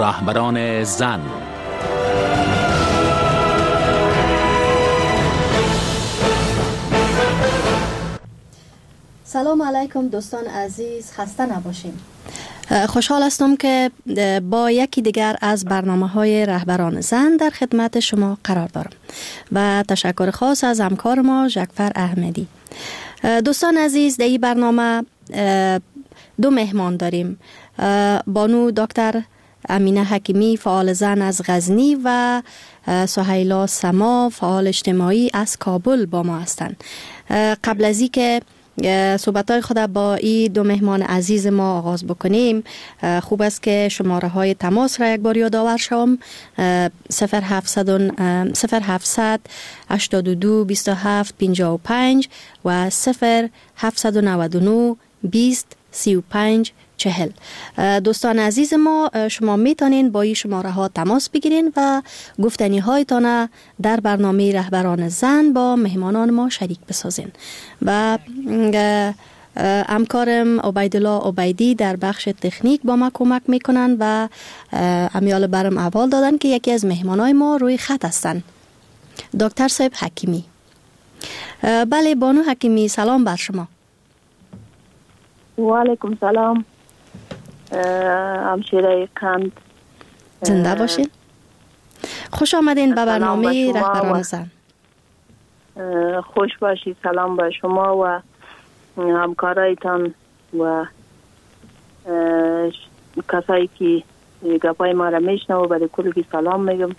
رهبران زن. سلام علیکم دوستان عزیز، خسته نباشین. خوشحال هستم که با یکی دیگر از برنامه‌های رهبران زن در خدمت شما قرار دارم و تشکر خاص از همکار ما ژکفر احمدی. دوستان عزیز، در این برنامه دو مهمان داریم، بانو دکتر امینه حکیمی فعال زن از غزنی و سهیلا سما فعال اجتماعی از کابل با ما هستند. قبل از اینکه صحبت‌های خود با این دو مهمان عزیز ما آغاز بکنیم، خوب است که شماره های تماس را یک بار یادآور شوم: 0700 82 27 55 و 0799 20 35 40. دوستان عزیز ما، شما میتونین با این شماره ها تماس بگیرین و گفتنی هایتان در برنامه رهبران زن با مهمانان ما شریک بسازین. و همکارم عبیدالله عبیدی در بخش تکنیک با ما کمک میکنن و امیال برم احوال دادن که یکی از مهمانای ما روی خط هستن، دکتر صاحب حکیمی. بله بانو حکیمی، سلام بر شما. و علیکم سلام همشیره کند، زنده باشین. خوش آمدین به برنامه رهبران زن. خوش باشید. سلام به شما و همکارایتان و کسایی که گپای ما را میشنوه، برای کلی سلام میگم.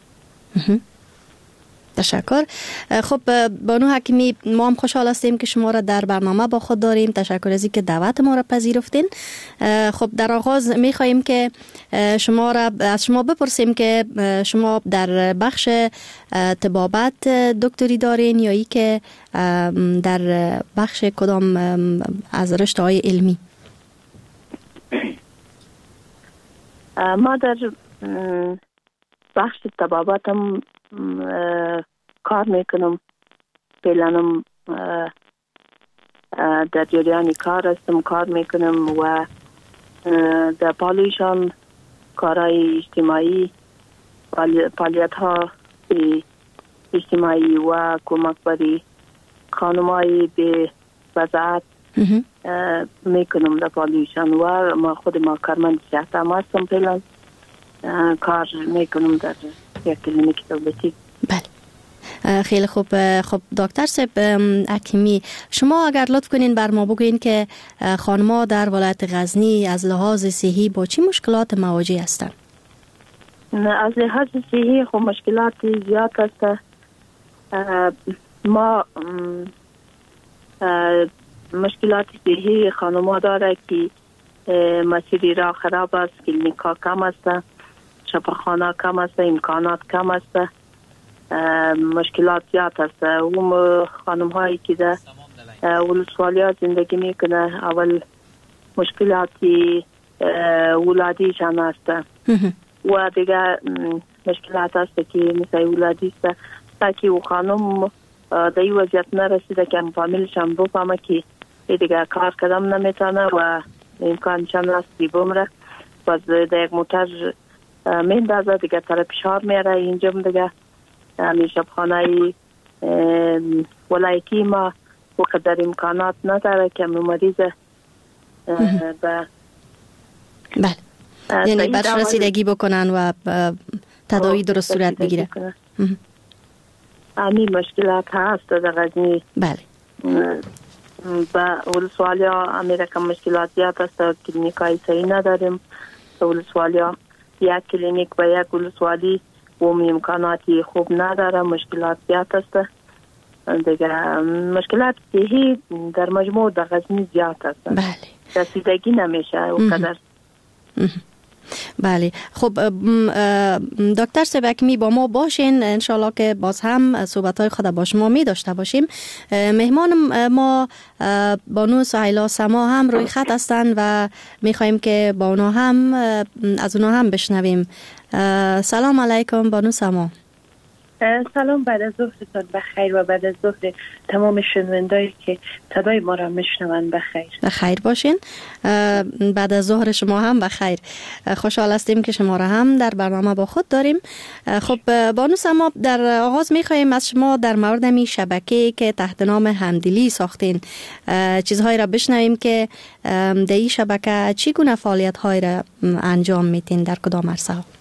تشکر. خب بانو حکیمی، ما هم خوشحال هستیم که شما را در برنامه با خود داریم. تشکر از اینکه دعوت ما را پذیرفتین. خب در آغاز می‌خواهیم که از شما بپرسیم که شما در بخش طبابت دکتری دارین یا ای که در بخش کدام از رشته‌های علمی؟ ما در بخش طبابتم کار میکنم. فعلا در جریان کار هستم، کار میکنم و در پالیشان کارهای اجتماعی، فعالیت ها اجتماعی و کمک بری خانمای به وضعیت میکنم در پالیشان و ما کارمند صحت هم هستم. فعلا کار میکنم در یک کلینیک دولتی. بله، خیلی خوب. خب دکتر صاحب حکیمی، شما اگر لطف کنین بر ما بگوین که خانم‌ها در ولایت غزنی از لحاظ صحی با چی مشکلات مواجه هستند؟ از لحاظ صحی خب مشکلات زیاد هست. ما مشکلات صحی خانم‌ها داره که مسیری راه خراب است، کلینیک‌ها کم است، شفاخانه کم است، امکانات کم است، مشکلات زیاد است. و خانم هایی که در ولسوالی ها زندگی میکنه، اول مشکلاتی ولادیشان است و دیگه مشکلات است که مثل ولادی است، تاکه او خانم در این وضعیت نرسیده که فامیلشان بفهمه که دیگه کار کردم نمیتونه و امکانشان هستی بمره، باز در یک موتر میندازه دیگه، طرف فشار میره. اینجا دیگه همیشه خانه ولایتی ما وقدر امکانات نداره که مریض بله، یعنی برش رسیدگی بکنن و تداوی درست صورت بگیره. همین مشکلات هست در غزنی. بله، با ولسوالی ها امریکا مشکلات زیاد است. کلینیک های صحیح نداریم. ولسوالی ها یک کلینیک با یک ولسوالی و امکاناتی خوب نداره، مشکلات زیاد است. دیگه مشکلات صحی در مجموع در غزنی زیاد است. بله، رسیدگی نمیشه اونقدر. بله. خب دکتر صاحب حکیمی با ما باشین، انشالله که باز هم صحبت‌های خود با شما می داشته باشیم. مهمان ما بانو سهیلا سما هم روی خط هستن و می خواهیم که با اونا هم از اونا هم بشنویم. سلام علیکم بانو سما. سلام، بعد از ظهرتان بخیر و بعد از ظهر تمام شنوندایی که صدای ما را میشنوند بخیر. بخیر باشین. بعد از ظهر شما هم بخیر. خوشحال هستیم که شما را هم در برنامه با خود داریم. خب بانو سما، در آغاز میخواهیم از شما در مورد می شبکه که تحت نام همدلی ساختین چیزهایی را بشنویم که در این شبکه چگونه فعالیت های را انجام میتین، در کدام عرصه ها؟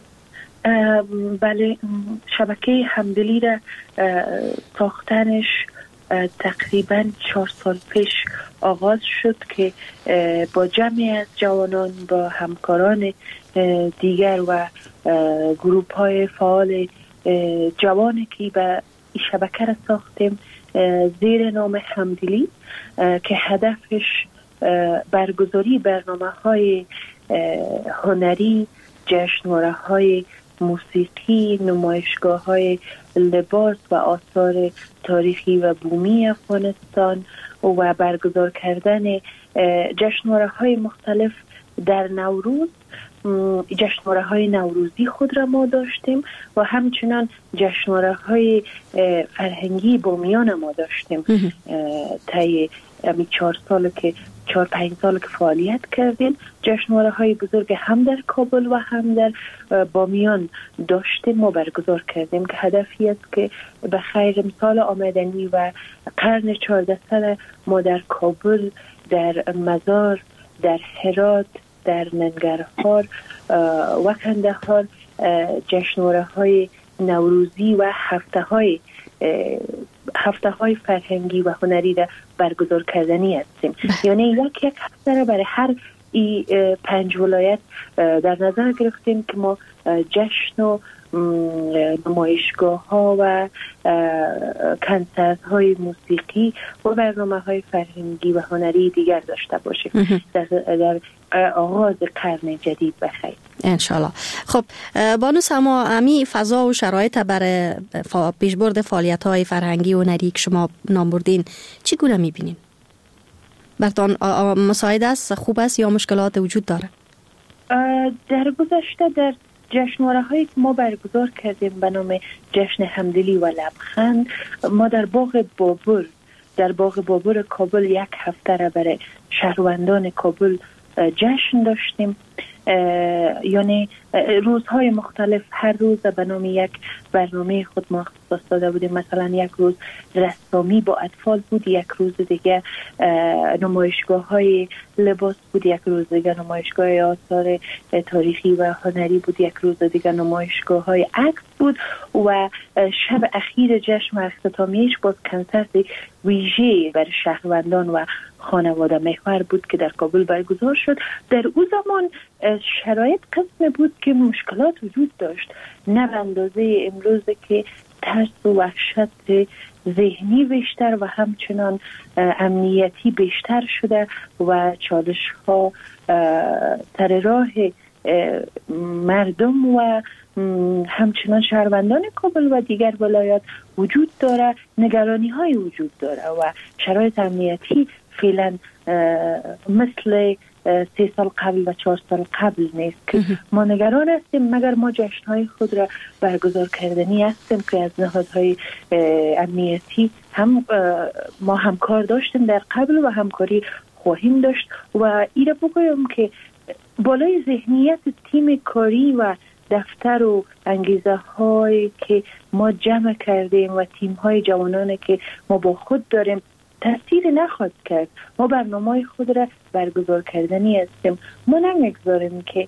بله، شبکه همدلی را ساختنش تقریبا 4 سال پیش آغاز شد که با جمعی از جوانان، با همکاران دیگر و گروپ های فعال جوانی که به این شبکه را ساختیم زیر نام همدلی که هدفش برگزاری برنامه های هنری، جشنواره های موسیقی، نمایشگاه های لباس و آثار تاریخی و بومی افغانستان و برگزار کردن جشنواره های مختلف در نوروز. جشنواره های نوروزی خود را ما داشتیم و همچنان جشنواره های فرهنگی بومیان ما داشتیم. طی 4-5 سال که فعالیت کردیم، جشنواره های بزرگ هم در کابل و هم در بامیان داشتیم ما برگزار کردیم که هدفی است که به خیر سال آمدنی و قرن 14 سال ما در کابل، در مزار، در هرات، در ننگرهار و کندهار جشنواره های نوروزی و هفته های فرهنگی و هنری را برگزار کردنی هستیم. یعنی یک هفته را برای هر 5 ولایت در نظر گرفتیم که ما جشن و نمایشگاه ها و کنسرت های موسیقی و برنامه های فرهنگی و هنری دیگر داشته باشیم در آغاز قرن جدید بخیر انشالله. خب بانو سما، امی فضا و شرایط برای پیشبرد فعالیت های فرهنگی و هنری که شما نام بردین چگونه میبینین؟ برتان مساعد است، خوب است یا مشکلات وجود داره؟ در گذشته در جشنواره هایی که ما برگزار کردیم به نام جشن همدلی و لبخند، ما در باغ بابر کابل 1 هفته را برای شهروندان کابل جشن داشتیم. یعنی روزهای مختلف، هر روز به نام یک برنامه خود ما اختصاص داده بودیم. مثلا یک روز رسامی با اطفال بود، یک روز دیگه نمایشگاه های لباس بود، یک روز دیگه نمایشگاه آثار تاریخی و هنری بود، یک روز دیگه نمایشگاه های عکس بود و شب اخیر جشن و اختتامیش باز کنسرت ویژه برای شهروندان و خانواده محور بود که در کابل برگزار شد. در او زمان شرایط قسم بود که مشکلات وجود داشت، نه به اندازه امروز که ترس و وحشت ذهنی بیشتر و همچنان امنیتی بیشتر شده و چالش ها سر راه مردم و همچنان شهروندان کابل و دیگر ولایات وجود داره، نگرانی های وجود داره و شرایط امنیتی فعلا مثل 3 سال قبل و 4 سال قبل نیست که ما نگران هستیم، مگر ما جشنهای خود را برگزار کردنی هستیم که از نهادهای امنیتی هم ما همکار داشتیم در قبل و همکاری خواهیم داشت. و ایره بگویم که بالای ذهنیت تیم کاری و دفتر و انگیزه های که ما جمع کردیم و تیم های جوانانی که ما با خود داریم تأثیر نخواهد کرد. ما برنامه خود را برگزار کردنی هستیم. ما نمیگذاریم که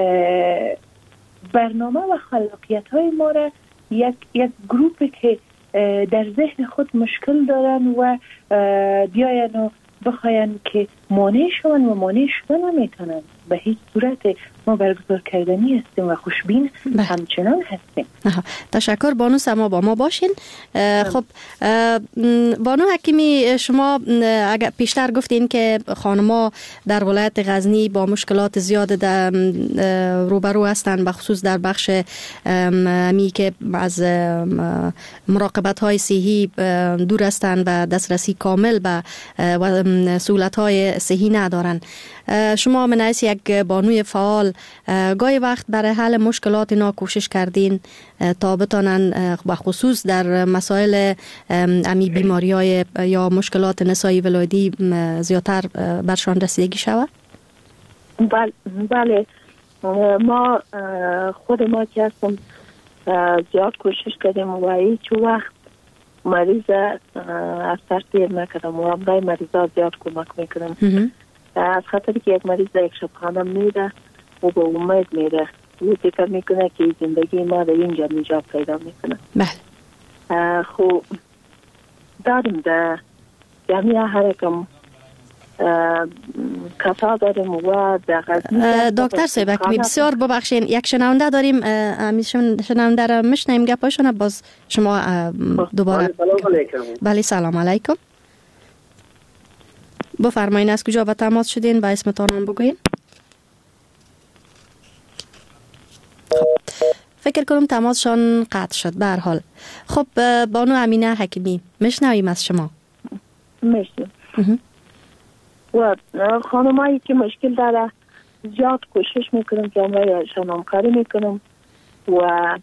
برنامه و خلاقیت های ما را یک گروپی که در ذهن خود مشکل دارن و بیاین و بخواین که مانع شون و مانع شدن نمیتونن. به هیچ صورت ما برگزار کردنی هستیم و خوشبین همچنان هستیم. تشکر بانو سما، با ما باشین. خب بانو حکیمی، شما اگر پیشتر گفتین که خانما در ولایت غزنی با مشکلات زیاد روبرو هستند، بخصوص در بخش می که از مراقبت های صحی دور هستند و دسترسی کامل به سهولت های صحی ندارن. شما من حیث یک بانوی فعال گاهی وقت برای حل مشکلات اینا کوشش کردین تا بتانن بخصوص در مسائل امی بیماری های یا مشکلات نسایی ولادی زیادتر برشان رسیدگی شود؟ بله ما خود ما که هستم زیاد کوشش کردیم و هیچ وقت مریض از ترتیب نکردم و برای مریضا زیاد کمک میکنم. از خاطری که یک مریض در یک شبخانه میره و به امید میره و فکر میکنه که زندگی ما در اینجا نجات پیدا میکنه. بله. خب داریم در جمعیه هر کم کسا داریم و در غزنی. دکتر صاحب بسیار ببخشین، یک شنونده داریم، شنونده را میشنیم گپاشون، باز شما دوباره. بله سلام علیکم. بفرمایین از کجا به تماس شدین و اسمتان هم بگوین. فکر کنم تماسشان قطع شد. به هر حال خب بانو امینه حکیمی میشنویم از شما. میشنویم. و خانمایی که مشکل داره زیاد کوشش میکنم که همراهشان همکاری میکنم و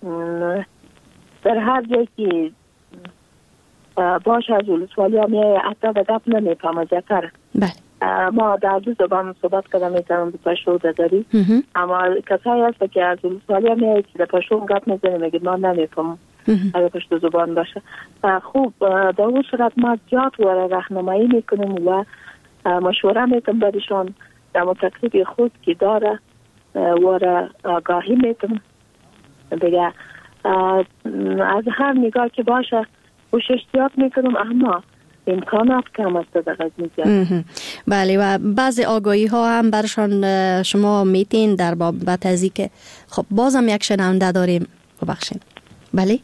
در هر جایی که باش از ولسوالی ها میای حتی به گپ نمیفهم از یکر. ما در دو زبان صحبت کردم میتونم به پشتو داری، اما کسایی هست که از ولسوالی ها میای که در پشتو گپ میزنیم میگید ما نمیفهم اگر پشتو زبان باشه. خوب در اون صورت ما زیاد واره راهنمایی میکنم و مشوره میتونم برشان در متقریب خود که داره واره آگاهی میتونم دیگه از هر نگاه که باشه کوشش زیاد میکنم، اما امکانات کم است در غزنی زیاد. بله و بعضی آگاهی ها هم برشان شما میتین در بابت ازی که خب بازم یک شنونده داریم، ببخشید. بله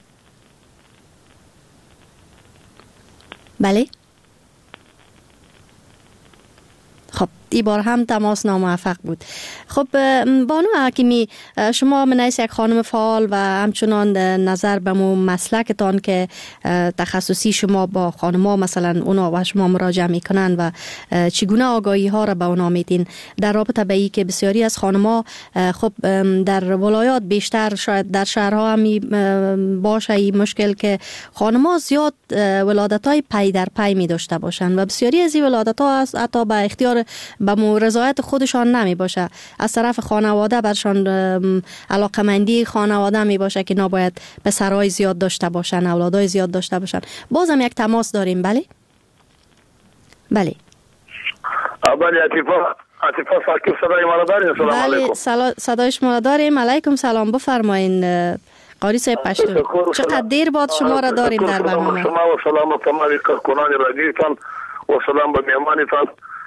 بله خب این بار هم تماس ناموفق بود. خب بانو حکیمی، شما من حیث یک خانم فعال و همچنان نظر به مسلکتان که تخصصی شما با خانم‌ها مثلا اونا و شما مراجعه میکنن و چگونه آگاهی ها را به اونا میدین در رابطه به این که بسیاری از خانم‌ها خب در ولایات بیشتر شاید در شهرها هم باشه این مشکل که خانم‌ها زیاد ولادت‌های پی در پی می داشته باشن و بسیاری از این ولادت‌ها حتی به اختیار به رضایت خودشان نمی باشه، از طرف خانواده برشان علاقمندی خانواده می باشه که نباید پسرای زیاد داشته باشن، اولادای زیاد داشته باشن. بازم یک تماس داریم. بله بله بله عطیفا ساکیب صدای ما داریم. سلام علیکم. صدای شما داریم. علیکم سلام. بفرمایین قاری صاحب پشتون. چقدر دیر بعد شما را داریم در برنامه. شما و سلام تمام کارکنان رادیوتان و سلام به میهمانتان.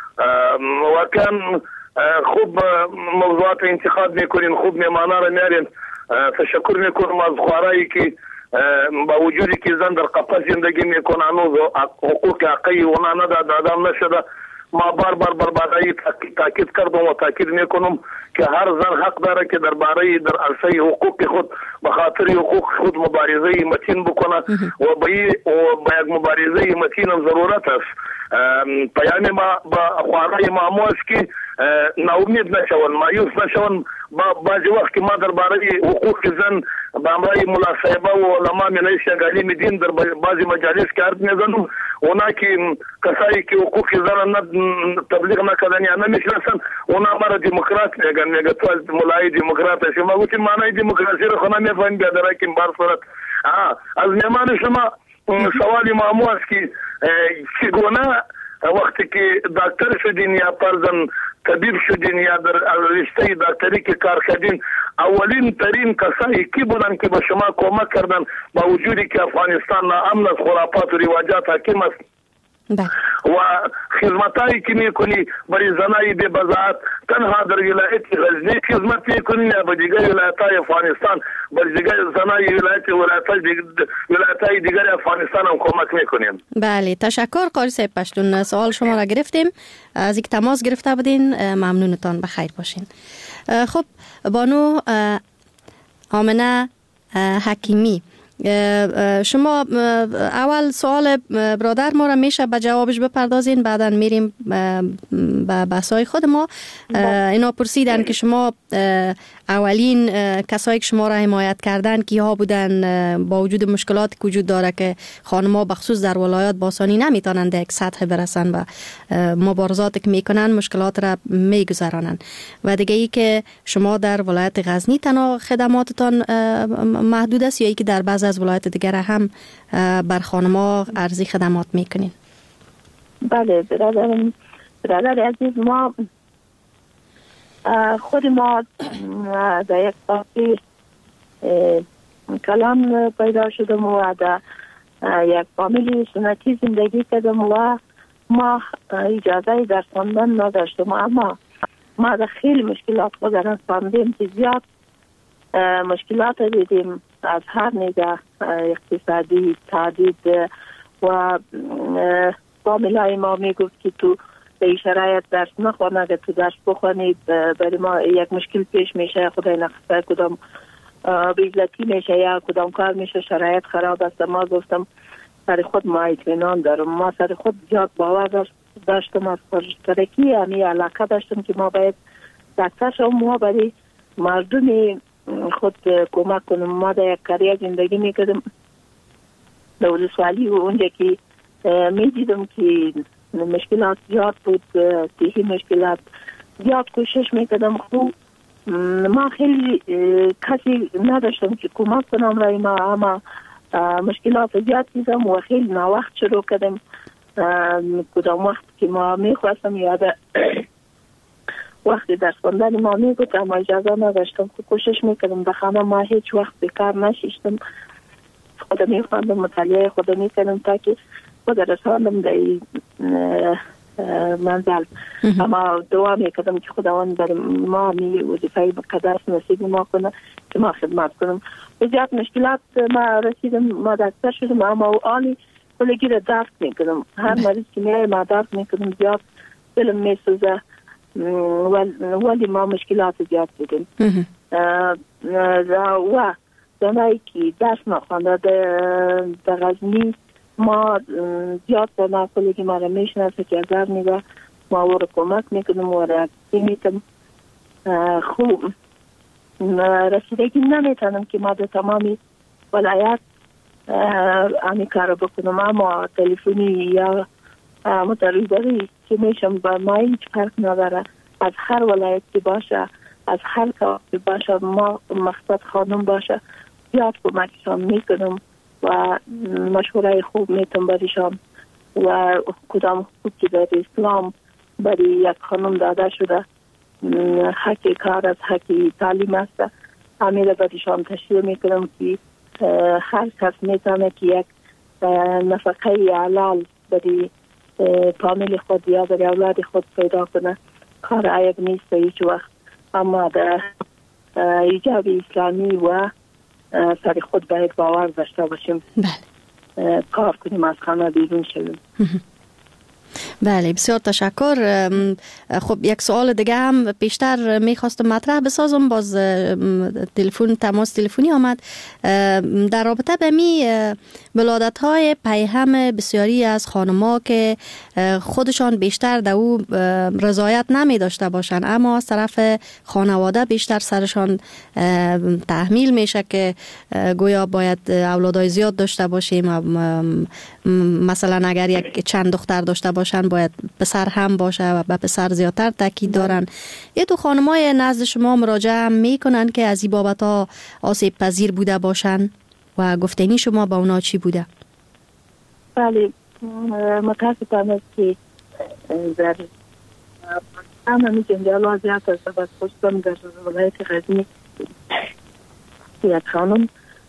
واقعا خوب موضوعات انتخاب میکنین، خوب میهمانا را میارین. تشکر میکنم از خوارایی که با وجودی که زن در قفس زندگی میکنه هنوز حقوق حقیقی اونا ندادم نشده. ما بار برای تاکید کردم و تاکید میکنم که هر زن حق داره که درباره در عرصه حقوق خود به خاطر حقوق خود مبارزه متین بکنه و به یک مبارزه متین هم ضرورت است. پیام ما با خوارای معمول است که ناامید نشون، مایوس نشون. بعضی وقت که ما درباره حقوق زن با امرای ملا صاحبه و علما ملای شنگالی دین در بعضی مجالس که حرف میزنم، اونا که کسایی که حقوق زن تبلیغ نکردن یا نمیشناسن اونا مرا دموکرات میگن تو از ملای دموکرات هستی. ما گفتیم معنای دموکراسی رو خود نمیفهمیم بیادر که بار صورت از میهمان شما سوالی معمول است که چگونه وقتی که دکتر شدین یا فرضاً طبیب شدین یا در رشته دکتری که کار کردین، اولین ترین کسایی کی بودن که به شما کمک کردن با وجودی که افغانستان ناامن از خرافات و رواجات حاکم است و خدمتایی که میکنی برای زنای بی بضاعت تنها در ولایت غزنی خدمت میکنی یا به دیگر ولایت‌های افغانستان برای دیگر زنای ولایت‌های دیگر افغانستان هم کمک میکنیم؟ بله تشکر قاری صاحب پشتون. سوال شما را گرفتیم، از یک تماس گرفته بودین، ممنونتان، بخیر باشین. خب بانو آمنه حکیمی، شما اول سوال برادر ما را میشه به جوابش بپردازین، بعدا میریم به بحثای خود ما. اینا پرسیدن که شما اولین کسایی که شما را حمایت کردن کیها بودن؟ با وجود مشکلاتی که وجود داره که خانم‌ها بخصوص در ولایات با آسانی نمیتونن در یک سطح برسن و مبارزاتی که میکنن مشکلات را میگذرانن. و دیگه ای که شما در ولایت غزنی تنها خدماتتان محدود است یا ای که در بعض از ولایت دیگر هم بر خانم‌ها ارزی خدمات میکنین؟ بله برادر عزیز، ما خود ما در یک وقتی کلان پیدا شدم و در یک فامیلی سنتی زندگی کردم و ما اجازه در خواندن نداشتم، اما ما در خیلی مشکلات خودم فهمیدیم که زیاد مشکلات دیدیم از هر نگاه، اقتصادی، تعدید و فامیلای ما میگفت که تو به این شرایط درس نخوان، اگر تو درس بخوانید برای ما یک مشکل پیش میشه، خدای نخواسته کدام بیزلتی میشه یا کدام کار میشه، شرایط خراب است. ما گفتم سر خود ما اطمینان دارم، ما سر خود زیاد باور داشتم، از پرشترکی همی علاقه داشتم که ما باید دکتر شم، ما برای مردم خود کمک کنم. ما در یک قریه زندگی میکردم در ولسوالی و اونجا که میدیدم که مشکلات زیاد بود، صحی مشکلات زیاد کوشش میکردم. خوب ما خیلی کسی نداشتم که کمک کنم رای ما، اما مشکلات زیاد دیدم و خیلی ناوقت شروع کردم. کدام وقت که ما میخواستم یاد وقتی درس خوندن ما میگفت، اما اجازه نداشتم که کوشش میکردم بخوام. ما هیچ وقت بیکار نشیشتم، خودم میخواندم، مطالعه خودم میکردم تا که خود رساندم در منزل. اما دعا میکردم که خداوند بر ما وظیفه مقدس نصیب ما کنه که ما خدمت کنم. بسیار مشکلات ما رسیدم، ما دکتر شدم، اما آنی کلگی را درد میکردم. هر مریض که میای ما درد میکردم، زیاد دلم میسوزه، ولی ما مشکلات زیاد دیدیم. و دانایی که درس نخوانده در غزنی ما زیاد دانا کلگی ما را میشناسه که ازار نگاه ما او را کمک میکنم و را میتم. خوب رسیدگی نمیتونم که ما در تمامی ولایت امی کار بکنم، اما تلفنی یا متریداری که میشم با ما هیچ فرق نداره. از هر ولایت که باشه، از هر کار که باشه، ما مقصد خانم باشه زیاد کمکشان میکنم و مشوره خوب میتونم بریشم. و کدام خوب که در اسلام برای یک خانم داده شده، حق کار از حق تعلیم است، همیشه بریشان تشریح میکنم که هر کس میتونه که یک نفقه حلال برای فامیل خود یا برای اولاد خود پیدا کنه. کار عیب نیست هیچ وقت، اما در ایجاب اسلامی و سر خود باید باور داشته باشیم. بله. کار کنیم، از خانه بیرون شویم. بله، بسیار تشکر. خب یک سوال دیگه هم پیشتر میخواستم مطرح بسازم، باز تماس تلفنی آمد در رابطه به می ولادت های پیهم بسیاری از خانم‌ها که خودشان بیشتر در او رضایت نمی داشته باشن، اما از طرف خانواده بیشتر سرشان تحمیل میشه که گویا باید اولادای زیاد داشته باشیم، مثلا اگر یک چند دختر داشته باشن باید پسر هم باشه و به پسر زیادتر تاکید دارن. یه تو خانمای نزد شما مراجعه هم میکنن که از این بابت ها آسیب پذیر بوده باشن و گفتنی شما با اونا چی بوده؟ بله، متاسفانه است که در همه جنجال زیاد است. بس خودم در ولایت غزنی یک خانم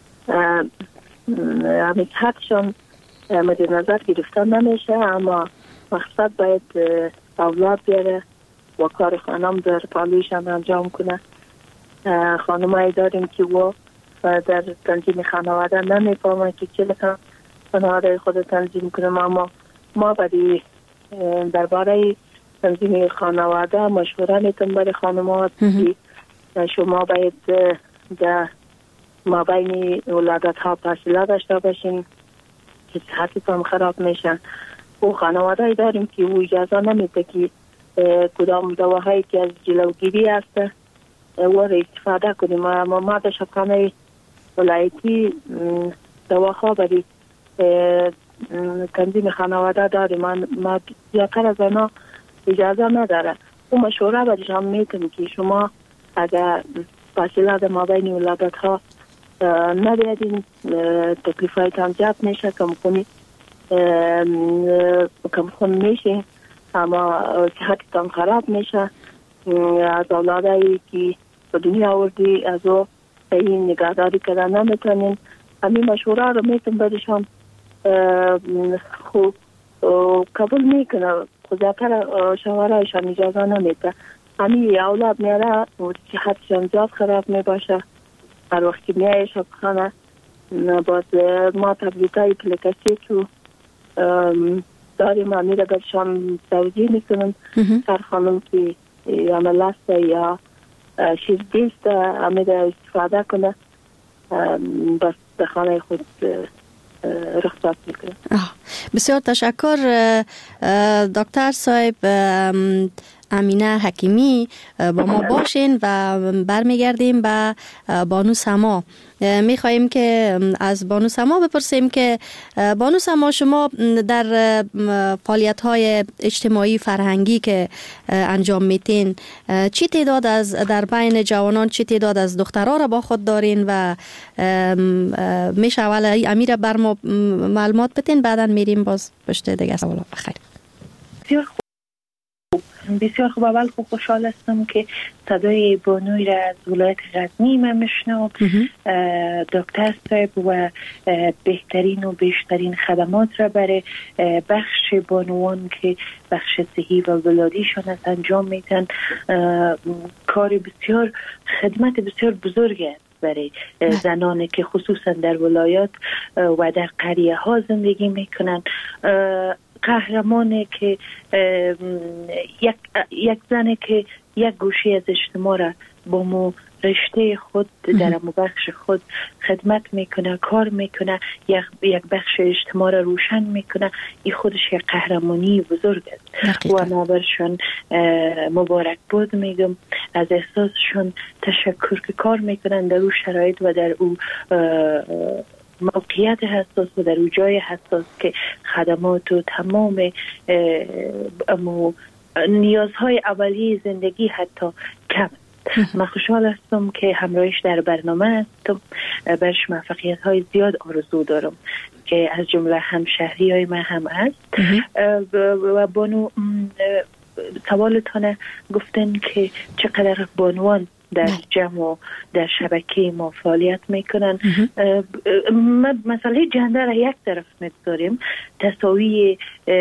همیشه حقشان مد نظر گرفتن نمیشه، اما مقصد باید اولاد بیاره و کار خانم در پالویشان انجام کنه. خانمایی داریم که و در تنظیم خانواده نمیفهمن که چه لکن خانواده خود تنظیم کنم، اما ما برای درباره تنظیم خانواده مشوره میتونم برای خانمات که شما باید در ما بین ولادت ها فاصله داشته باشین که صحتتان خراب میشن. و خانواده داریم که او اجازه نمیده که کدام دواهایی که از جلوگیری است و استفاده کنیم. ما در شبخانه ولایتی دواها برای تنظیم خانواده داریم. ما زیادتر از اینا اجازه نداره. و مشوره برایشان میکنیم که شما اگر فاصله در مابین ولادت ها نبیدین تکلیف هایتان زیاد میشه، کم خون میشه، اما صحتتان خراب میشه. از اولادایی که به دنیا آوردی از او این نگهداری کردن نمیتونین. همین مشوره رو میتون برایشان خوب قبول میکنه. زیادتر شوهرایشان اجازه نمیده. همین اولاد میره و صحتشان زیاد خراب میباشه. هر وقت که میای شبخانه باز ما تبلیغای پلیکسی تو داریم، همیره برشان توجیه میکنم. هر خانم که عمل است یا چیز دیست همیره استفاده کنه، بس در خانه خود رخصت میکنه. بسیار تشکر دکتر صاحب. امینه حکیمی با ما باشین و برمیگردیم به بانو سما. میخواییم که از بانو سما بپرسیم که بانو سما، شما در فعالیت های اجتماعی فرهنگی که انجام میتین چی تعداد در بین جوانان چی تعداد از دخترها را با خود دارین و میشه اول امیر بر ما معلومات بتین، بعدا میریم باز پشت دیگه سوال. خیر. بسیار خوب. اول خوشحال هستم که صدای بانوی را از ولایت غزنی من میشنوم. دکتر صاحب و بهترین و بیشترین خدمات را برای بخش بانوان که بخش صحی و ولادیشان است انجام میتن. کار بسیار خدمت بسیار بزرگ است برای زنانی که خصوصا در ولایات و در قریه ها زندگی میکنن. قهرمانی که یک زنه که یک گوشه از اجتماع را با مو رشته خود در مو بخش خود خدمت میکنه، کار میکنه، یک بخش اجتماع را روشن میکنه، این خودش یک قهرمانی بزرگ است. و ما برشان مبارک باد میگم، از احساسشون تشکر که کار میکنن در او شرایط و در او موقعیت حساس و در او جای حساس که خدمات و تمام نیازهای اولیه زندگی حتی کم. من خوشحال هستم که همراهش در برنامه هستم. برش موفقیت های زیاد آرزو دارم که از جمله همشهری های من هم هست. و بانو سوالتانه گفتن که چقدر بانوان در جمع و در شبکه ما فعالیت میکنن. مسئله جندر یک طرف میگذاریم، تساوی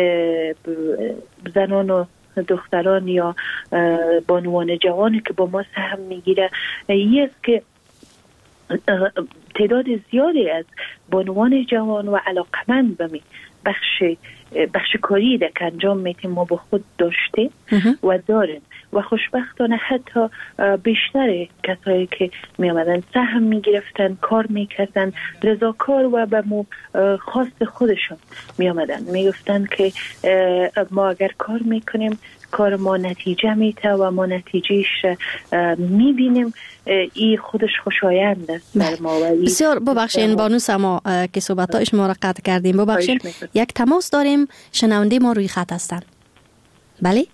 زنان و دختران یا بانوان جوانی که با ما سهم میگیره. یه است که تعداد زیادی از بانوان جوان و علاقمند به بخش کاری که انجام میتیم ما با خود داشته و داریم و خوشبختانه حتی بیشتر کسایی که می آمدن سهم می گرفتن، کار می کردن، رضاکار و به خواست خودشون می آمدن، می گفتن که ما اگر کار می کنیم کار ما نتیجه میده و ما نتیجهش می بینیم. این خودش خوشایند است بر ما. بسیار ببخشین بانو سما که صحبت‌های شما را قطع کردیم. ببخشین یک تماس داریم، شنونده ما روی خط هستن. بله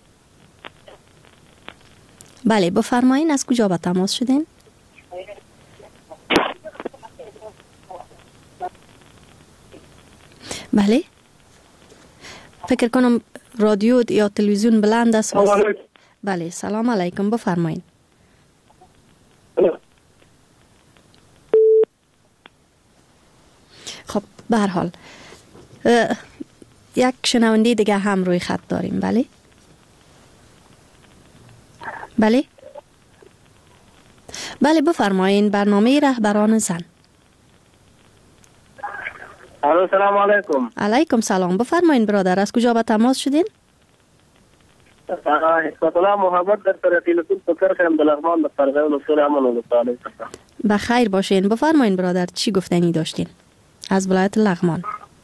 بله بفرمایین، از کجا به تماس شدین؟ بله فکر کنم رادیو یا تلویزیون بلند است. بله سلام علیکم، بفرمایین. خب به هر حال یک شنونده دیگه هم روی خط داریم. بله بله بله بفرمایین، برنامه رهبران زن. سلام علیکم. علیکم سلام، بفرمایین برادر، از کجا به تماس شدین؟ سلام محمد در تلفن پسر خیم بلغمان در فرقه و نصور عمل و نصاله. بخیر باشین. بفرمایین برادر، چی گفتنی داشتین از ولایت لغمان؟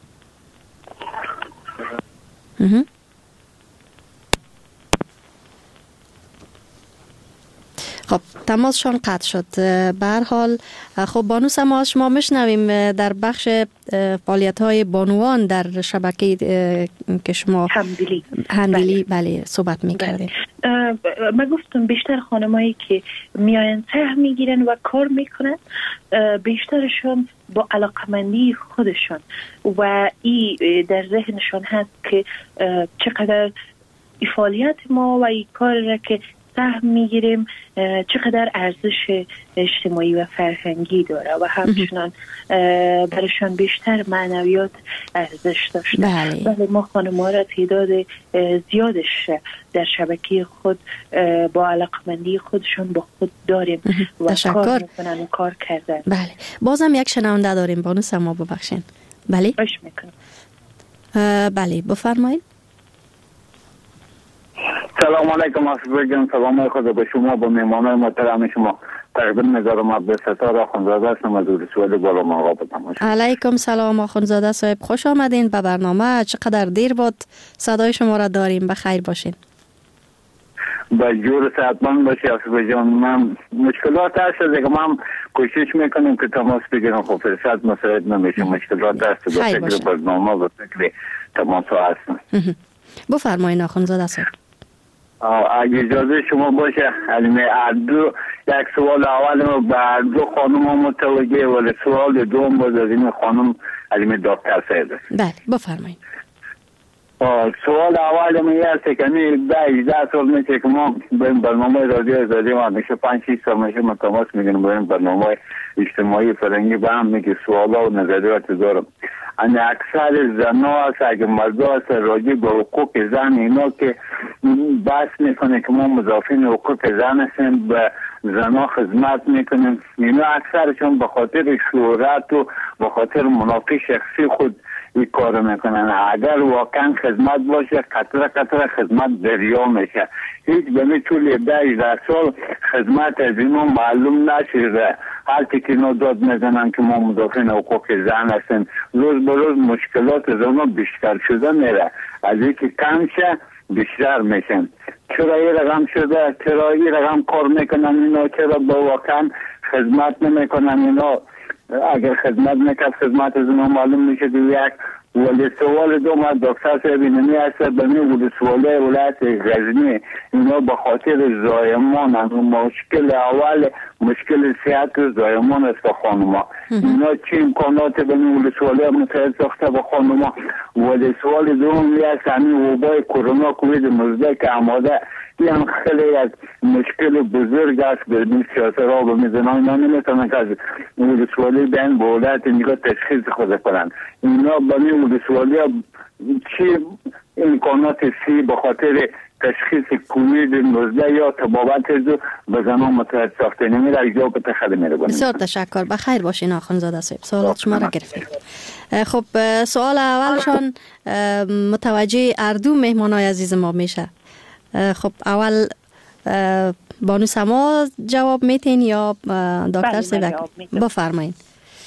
خب تماسشان قطع شد. به هر حال خب بانو سما، شما میشنویم در بخش فعالیت‌های بانوان در شبکه که شما همدلی بله صحبت می‌کردین. من گفتم بیشتر خانمایی که میاین سهم میگیرن و کار میکنن بیشترشون با علاقمندی خودشون و این در ذهنشون هست که چقدر فعالیت ما و این کار را که سهم میگیریم چقدر ارزش اجتماعی و فرهنگی داره و همچنان برشان بیشتر معنویات ارزش داشته. بله ما خانم‌ها را تعداد زیادش در شبکه خود با علاقمندی خودشون با خود داریم و تشکر. کار میکنن و کار کردن. بله بازم یک شنونده داریم. بانو سما ببخشین. بله باش میکنم. بله بفرمایید. سلام علیکم آصف جان، سلام خدا به شما، با مهمانان محترم شما. تقدیم می‌ذارم عبدالستار آخوندزاده هستم از ولسوالی بالام آقا بتم. علیکم سلام آخوندزاده صاحب، خوش آمدین به برنامه. چقدر دیر بود صدای شما را داریم. بخیر باشین. با جور صحتمند باشی آصف جان. من مشکلات هست دیگه، من کوشش میکنم که تماس بگیرم، خب فرصت مساعد نمیشه. مشکلات هست به فکر برنامه و فکر تماس هستم. بفرمایید آخوندزاده صاحب. اگه اجازه شما باشه یک سوال اول ما به دو خانم متوجه ولی سوال دوم باز از این خانم علمی دکتر سید است. بله بفرمایید. سوال اول ما یه است که 18 سال میشه که ما به این برنامه رادیو آزادی ما میشه 5-6 سال میشه ما تماس میگیریم به این برنامه اجتماعی فرنگی با هم میگه سوالا و نظریات دارم. یعنی اکثر زنها هست اگه مردا هست راجع به حقوق زن اینا که بحث میکنه که ما مضافین حقوق زن هستیم، به زنها خدمت میکنیم. اینا اکثرشون به خاطر شهرت و به خاطر منافع شخصی خود این کار میکنن. اگر واقعا خدمت باشه قطره قطره خدمت دریا میشه. هیچ بمی طول 18 سال خدمت از اینا معلوم نشده. هر که اینا داد میزنن که ما مدافعین حقوق زن هستیم. روز به روز مشکلات زنها بیشتر شده میره، از اینکه کم شه بیشتر میشن. چرا این رقم شده؟ چرا این رقم کار میکنن اینا؟ چرا با واقعا خدمت نمیکنن اینا؟ اگر خدمت نکرد خدمت از اونا معلوم میشه. یک ولی سوال دوم از دکتر صاحب اینمی هست بمی ولسوالی ولایت غزنی اینا به خاطر زایمان هم مشکل اول مشکل صحت زایمان است به خانوما. اینا چی امکانات بمی ولسوالی متحد ساخته به خانوما؟ ولی سوال دوم هست همین وبای کرونا کووید 19 که آماده این هم خیلی از مشکل بزرگ است به این سیاست را به میزنان. اینا نمیتونن که از ولسوالی بین به ولایت نگاه تشخیص خود کنن. اینا به این ولسوالی چی امکانات سی به خاطر تشخیص کووید 19 یا تبابت رو به زنان متحد ساخته نمیره. اجازه به تخیل میره. بسیار تشکر. بخیر باشین آخوندزاده صاحب. سوالات شما را گرفتیم. خب سوال اولشان متوجه اردو مهمانای عزیز ما میشه. خب اول بانو سما جواب میتین یا دکتر سیدک؟ بفرمایید.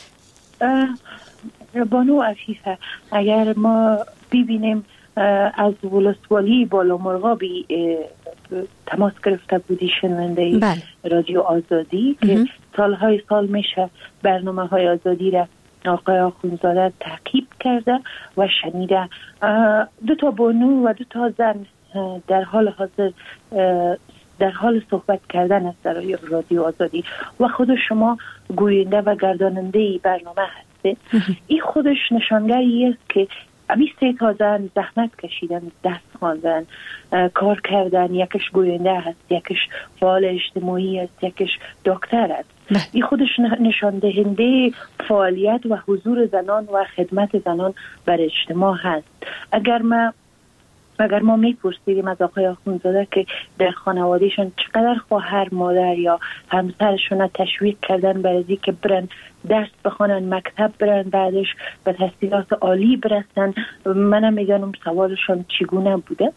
بانو عفیفه، اگر ما ببینیم از ولسوالی بالامرغابی تماس گرفته بودی شنونده رادیو آزادی که سالهای سال میشه برنامه های آزادی را آقای آخوندزاده تعقیب کرده و شنیده. 2 بانو و 2 زن در حال حاضر در حال صحبت کردن است در رادیو آزادی و خود شما گوینده و گرداننده برنامه هستید. این خودش نشانگری است که امی 3 زن زحمت کشیدن، دست خواندن، کار کردن. یکش گوینده هست، یکش فعال اجتماعی است، یکش دکتر است. این خودش نشان دهنده فعالیت و حضور زنان و خدمت زنان بر اجتماع هست. اگر ما اگر ما میپرسیدیم از آقای آخوندزاده که در خانوادهشون چقدر خواهر مادر یا همسرشون تشویق کردن برای که برن درس بخونن، مکتب برن، بعدش به تحصیلات عالی برسن، منم میدانم سوالشون چگونه بوده.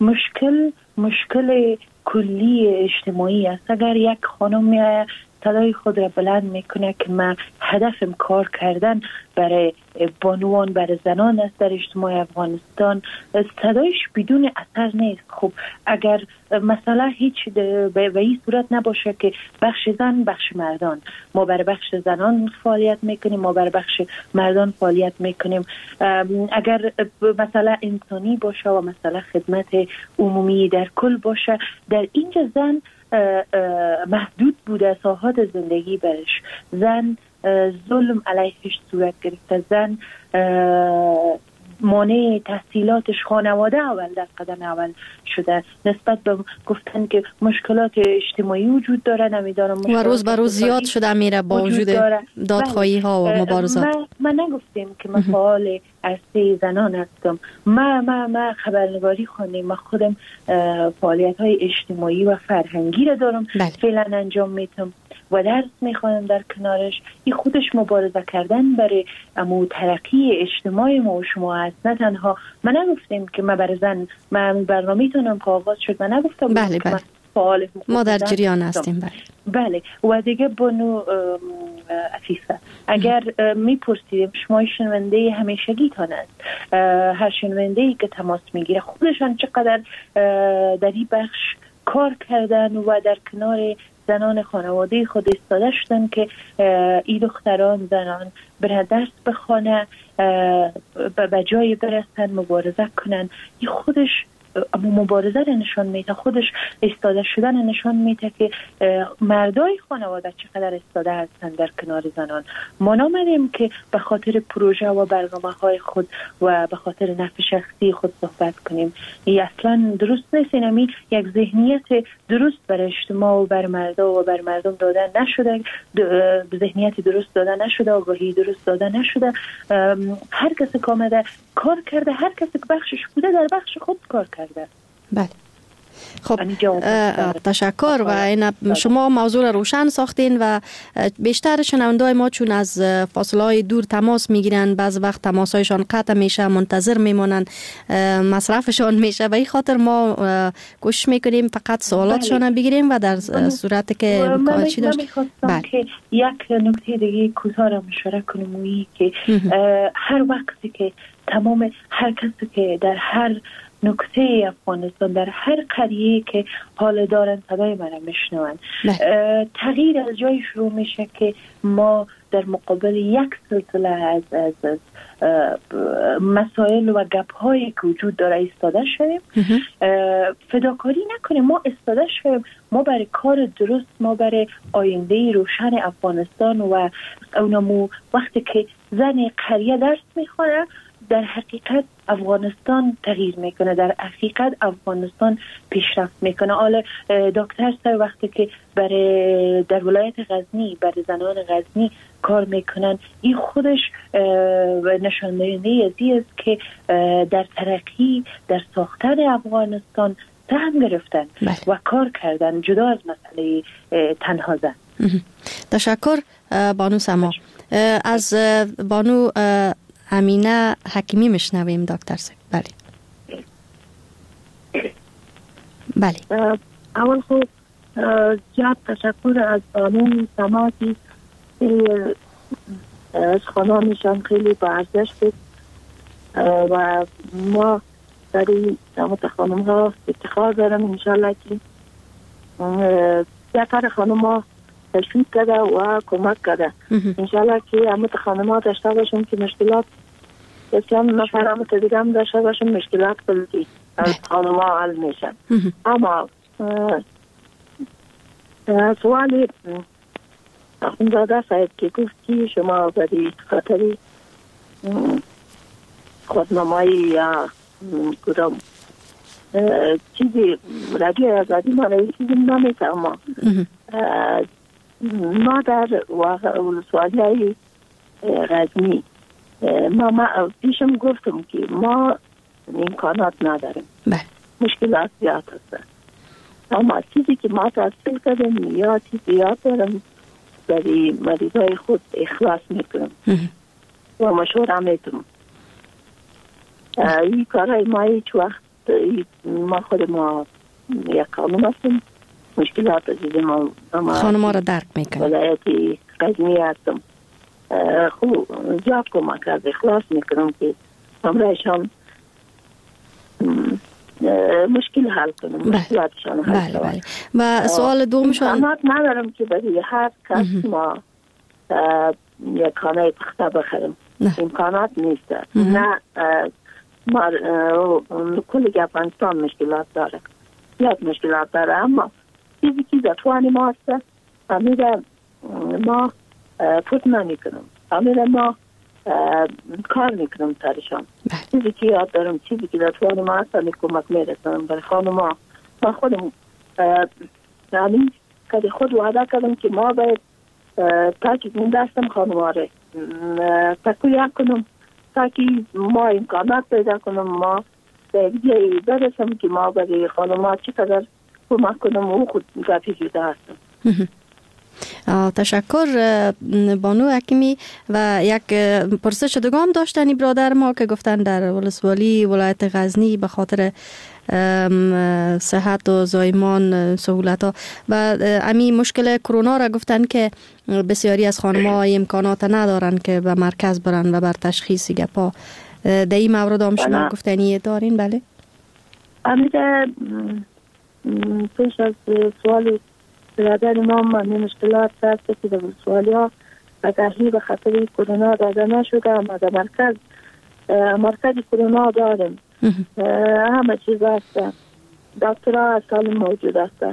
مشکل کلی اجتماعی است. اگر یک خانم صدای خود را بلند میکنه که من هدفم کار کردن برای بانوان، برای زنان است در اجتماع افغانستان، صدایش بدون اثر نیست. خب اگر مثلا هیچ به این صورت نباشه که بخش زن بخش مردان، ما برای بخش زنان فعالیت میکنیم، ما برای بخش مردان فعالیت میکنیم، اگر مثلا انسانی باشه و مثلا خدمت عمومی در کل باشه، در اینجا زن محدود بوده ساحات زندگی برش، زن ظلم علیهش صورت گرفته، زن مانع تحصیلاتش خانواده اول در قدم اول شده. نسبت به گفتن که مشکلات اجتماعی وجود داره، نمیدارم و روز به روز زیاد شده میره با وجود دادخواهی ها و مبارزات. من نگفتیم که من فعال عرصه زنان هستم، من خبرنگاری خوانیم، من خودم فعالیت های اجتماعی و فرهنگی را دارم فعلا انجام میتم و درس میخوانم در کنارش. این خودش مبارزه کردن برای امو ترقی اجتماعی ما و شما هست. نه تنها من نگفتیم که من برای زن، من برنامه‌تونم که آغاز شد من نگفتم بله که من فعال ما در جریان هستیم. بله و دیگه بانو عفیفه، اگر میپرسیدیم شما شنونده همیشگی تان است، هر شنونده‌ای که تماس میگیره خودشان چقدر در این بخش کار کردن و در کنار زنان خانواده خود ایستاده شدن که این دختران زنان برن درس بخونه، به جایی برسن، مبارزه کنن. این خودش مبارزه رو نشان میده، خودش ایستاده شدن نشان میده که مردای خانواده چقدر ایستاده هستن در کنار زنان. ما نامدیم که به خاطر پروژه و برنامه های خود و به خاطر نفع شخصی خود صحبت کنیم. این اصلا درست نیست. اینمی یک ذهنیت درست بر اجتماع و بر مردا و بر مردم داده نشده، ذهنیت درست داده نشده، آگاهی درست داده نشده. هر کسی که آمده کار کرده، هر کسی که بخشش بوده در بخش خود کار کرده. بله. خب تشکر. و این شما موضوع روشن ساختین و بیشتر شنوندای ما چون از فاصله دور تماس میگیرن، بعض وقت تماسایشان قطع میشه، منتظر میمونن، مصرفشان میشه، و این خاطر ما کوشش میکنیم فقط سوالاتشان بگیریم و در صورت که چی داشت. بله. که یک نکته دیگه کوتاه را مشارکت کنم، وی که هر وقتی که تمام هر کسی که در هر نکته افغانستان، در هر قریه که حال دارن صدای من میشنون، تغییر از جای شروع میشه که ما در مقابل یک سلسله از مسائل و گپ هایی که وجود داره ایستاده شدیم، فداکاری نکنیم، ما ایستاده شدیم، ما برای کار درست، ما برای آینده روشن افغانستان و اونمو وقتی که زن قریه درس میخوره در حقیقت افغانستان تغییر میکنه، در حقیقت افغانستان پیشرفت میکنه. حالا دکتر سر وقتی که برای در ولایت غزنی برای زنان غزنی کار میکنن، این خودش نشان دهنده ازی است که در ترقی، در ساختن افغانستان سهم گرفتن و کار کردن جدا از مسئله تنها زن. تشکر بانو سما. از بانو امینه حکیمی میشنویم دکتر صاحب. بله بله. اول خوب زیاد تشکر از بانو سما که از خانانشان خیلی با ارزش بود و ما برای تمام خانم ها افتخار دارم انشالله که بیشتر خانم ها تشویق کرده و کمک کرده. انشالله که همه خانم ها داشته باشیم که مشکلات بسیار نفر همه دیگه هم داشته باشیم، مشکلات بلدی از خانم ها حل میشن. اما سوال اخوندزاده صاحب که گفتی شما برای خاطری خودنمایی یا کدام چیزی رادیو آزادی ما روی چیزی نمیفهمم. ما در ولسوالی های غزنی ما پیشم گفتم که ما امکانات نداریم. بله. مشکلات زیاد هست. اما چیزی که ما تحصیل کردیم یا چیزی یاد دارم برای مریضای خود اخلاص میکنم و مشوره میکنم. این کارهای ما هیچ وقت ما خود ما یک قانون هستیم، مشکلات عزیزی ما خانم ها را درک میکنم. ولایتی غزنی هستم، خوب زیاد کمک از اخلاص میکنم که همراهشان مشکل حل کنم، مشکلاتشان حل کنم. بله. و سوال دومشان امکانات ندارم که برای هر کس ما یک خانه پخته بخرم. امکانات نیست. نه ما کل افغانستان مشکلات داره، زیاد مشکلات داره، اما چیزی که در توان ما هست امیره ما فوت نمیکنم، امیره ما کار میکنم سرشان. چیزی که یاد دارم، چیزی که در توان ما هست کمک میرسنم برای خانم ما خودم یعنی که خود وعده کردم که ما باید تاکی من دستم خانم ها را تکویه کنم تا که ما امکانات پیدا کنم، ما به جایی برسم که ما برای خانم ها چقدر کمک کنم و خود گفی جدا هستم. تشکر بانو حکیمی. و یک پرسش دوم داشتنی برادر ما که گفتن در ولسوالی ولایت غزنی به خاطر صحت و زایمان سهولت ها و امی مشکل کرونا را گفتن که بسیاری از خانم ها امکانات ندارن که به مرکز برن و بر تشخیص گپا. در این مورد هم شما گفتنی دارین؟ بله. امیده پیش از سوال برادر ما من مشکلات هست که در ولسوالی ها آگاهی به خاطر کرونا داده نشده، اما در مرکز کرونا داریم، همه چیز هست، دکترها سالم موجود است،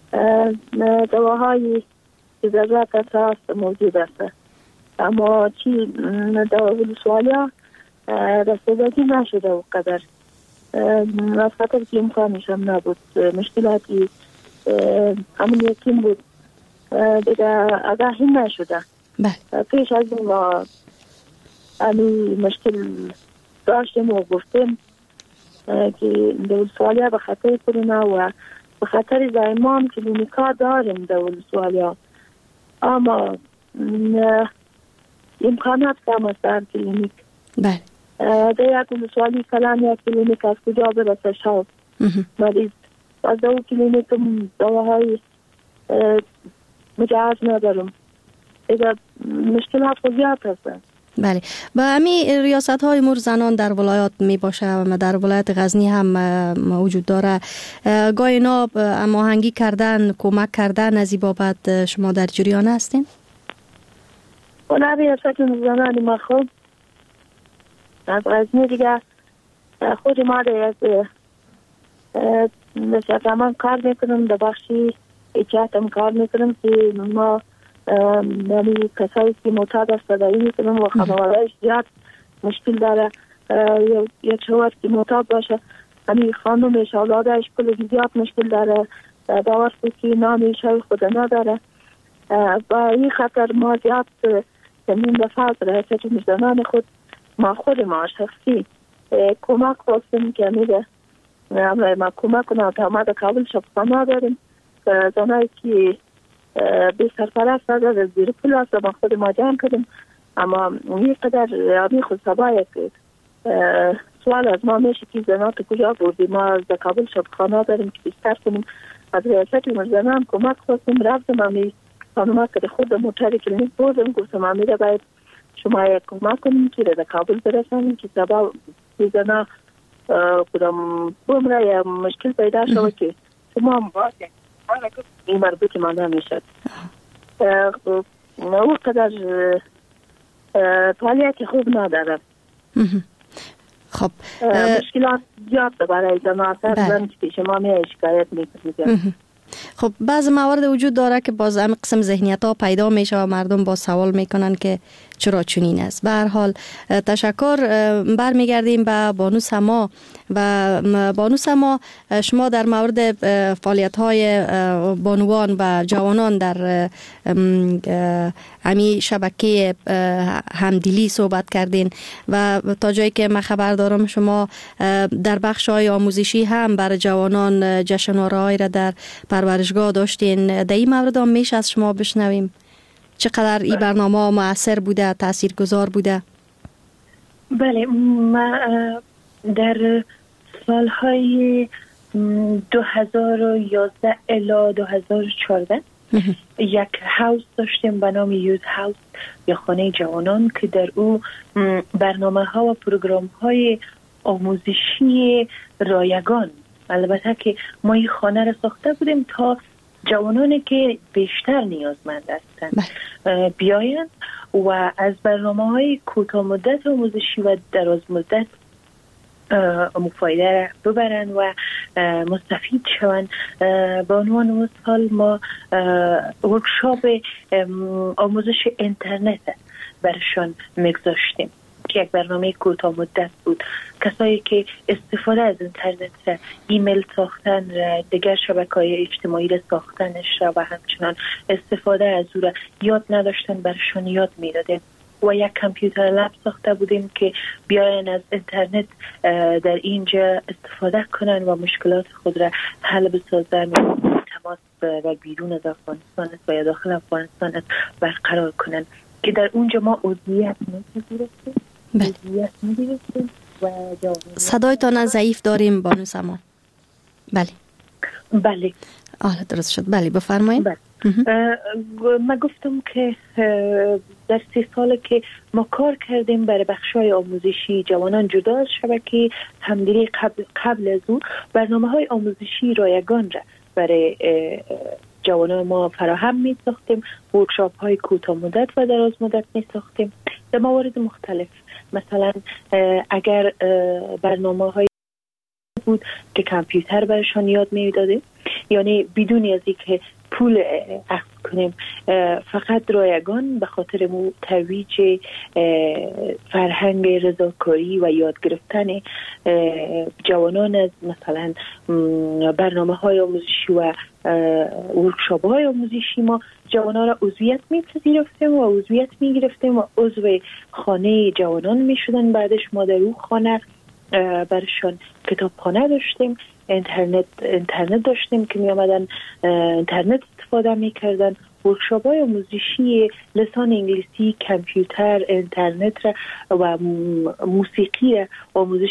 دواهای که ضرورت هست موجود است، اما چی در ولسوالی ها رسیدگی نشده و قدر از خاطر که امکانش هم نبود، مشکلاتی همون یکیم بود دیگه آگاهی نشده. پیش از این ما همین مشکل داشتیم و گفتیم که در ولسوالی به خاطر کرونا و به خاطر زایمان کلینیکا داریم در ولسوالی، اما امکانات کم است در کلینیک. بله. در یک ولسوالی کلان یک کلینیک از کجا برسه شب مریض از دو کلینیک دواهای مجهز ندارم. اگر مشکلات زیاد هستند. بله. و همین ریاست های امور زنان در ولایات می باشه و در ولایت غزنی هم موجود داره. گاهی اینا هماهنگی کردن، کمک کردن از این بابت شما در جریان هستین؟ ولی ریاست زنان ما خود از غزنی دیگه خود ما در مثل من کار میکنم، در بخشی اجازت هم کار میکنم که ما یعنی کسایی که معتاد است دایی میکنم و خانوادهش زیاد مشکل داره، یک شوهر که معتاد باشه همین خانومش اولادش کلی زیاد مشکل داره، باور که نامیش های خود نداره و این خطر ما زیاد زمین دفعه از رئیست زنان خود ما شخصی کمک خواستیم که میده ما کمک کنم تا ما در کابل شبخانه داریم زنایی که به سرپرست نداره زیر پول هست ما خود ما جمع کردیم، اما این قدر آمی خود سبا یک سوال از ما میشه که زنات کجا بردیم. ما از کابل شبخانه داریم که بیشتر کنیم، از ریاست زنان کمک خواستیم، رفتم همی خانوما که خود موتر کلینیک بردم گفتم امیده باید شما یک کمک کنیم که در کابل برسانیم که سبا زنان کدام بمره یا مشکل پیدا شود که شما هم باید این مربوط من نمیشد. او قدر فعالیت خوب نداره. خب مشکلات زیاد برای زنان زن که شما می شکایت میکنید. خب بعض موارد وجود داره که باز هم قسم ذهنیت ها پیدا میشه و مردم با سوال میکنن که چرا چنین است. به هر حال تشکر. برمیگردیم به بانو سما و بانو سما، شما در مورد فعالیت‌های بانوان و جوانان در امی شبکه همدلی صحبت کردین و تا جایی که من خبر دارم شما در بخش‌های آموزشی هم برای جوانان جشنواره‌ای را در پرورشگاه داشتین. در این مورد هم میشه از شما بشنویم چقدر این برنامه مؤثر بوده، تاثیرگذار بوده؟ بله، ما در سالهای 2011 الی 2014 یک هاوس داشتیم به نام یوز هاوس یا خانه جوانان که در او برنامه ها و پروگرام های آموزشی رایگان، البته که ما این خانه را ساخته بودیم تا جوانانی که بیشتر نیازمند هستند بیایند و از برنامه‌های کوتاه مدت آموزشی و دراز مدت مفایده ببرن و مستفید شوند. به عنوان مثال ما ورکشاپ آموزش اینترنت برشان میگذاشتیم که یک برنامه کوتاه مدت بود. کسایی که استفاده از اینترنت را، ایمیل ساختن را، دیگر شبکه‌های اجتماعی را ساختنش را و همچنان استفاده از او را یاد نداشتن برشان یاد میدادیم و یک کامپیوتر لب ساخته بودیم که بیاین از اینترنت در اینجا استفاده کنن و مشکلات خود را حل بسازن و تماس و بیرون از افغانستان و یا داخل افغانستان برقرار کنن که در اونجا ما عضویت می‌گرفتیم و صدایتان ضعیف داریم بانو سما. بله درست شد. بله بفرمایید. ما گفتم که در 3 سال که ما کار کردیم برای بخش‌های آموزشی جوانان جدا از شبکه همدلی، قبل از اون برنامه‌های آموزشی رایگان را برای جوانان ما فراهم می‌ساختیم، ورکشاپ‌های کوتاه مدت و دراز مدت می‌ساختیم در موارد مختلف. مثلا اگر برنامه‌های بود که کامپیوتر برشان یاد می‌دادیم، یعنی بدون از اینکه پول اخذ کنیم، فقط رایگان به خاطر ترویج فرهنگ رضاکاری و یاد گرفتن جوانان از مثلا برنامه‌های آموزشی و ورکشاپ‌های آموزشی ما جوانان را عضویت می‌پذیرفتیم و عضویت می‌گرفتیم و عضو خانه جوانان می‌شدن. بعدش ما در اون خانه برشان کتابخانه داشتیم، اینترنت داشتیم که می آمدن اینترنت استفاده می کردن. ورکشاپ‌های آموزشی لسان انگلیسی، کامپیوتر، اینترنت و موسیقی آموزش